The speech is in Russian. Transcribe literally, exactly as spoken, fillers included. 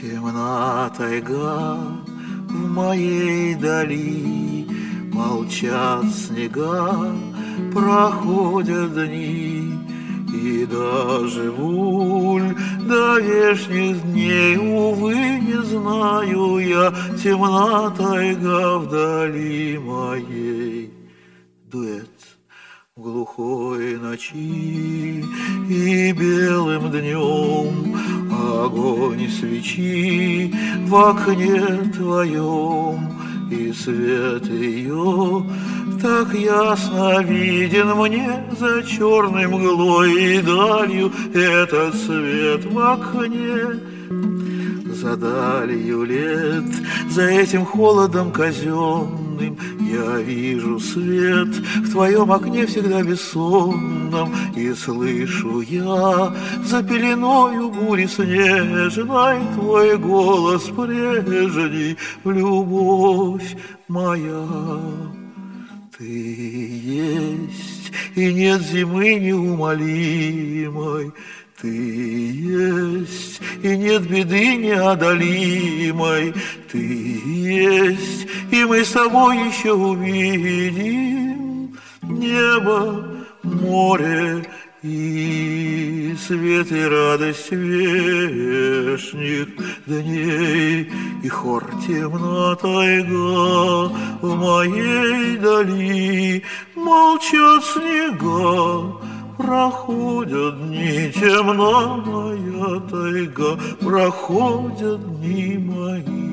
Темна тайга в моей дали, молчат снега, проходят дни, и доживу ль до вешних дней, увы, не знаю я, темна тайга вдали моей. Дуэт в глухой ночи и белым днем, огонь свечи в окне твоем, и свет ее так ясно виден мне за черной мглой и далью. Этот свет в окне за далью лет, за этим холодом казенным я вижу свет в твоем окне всегда бессонном, и слышу я за пеленою бури снежной твой голос прежний, любовь моя. Ты есть, и нет зимы неумолимой, ты есть, и нет беды неодолимой, ты есть, и мы с тобой еще увидим небо, море и свет, и радость вешних дней, и хор темна тайга в моей дали, молчат снега, проходят дни, темна моя тайга, проходят дни мои.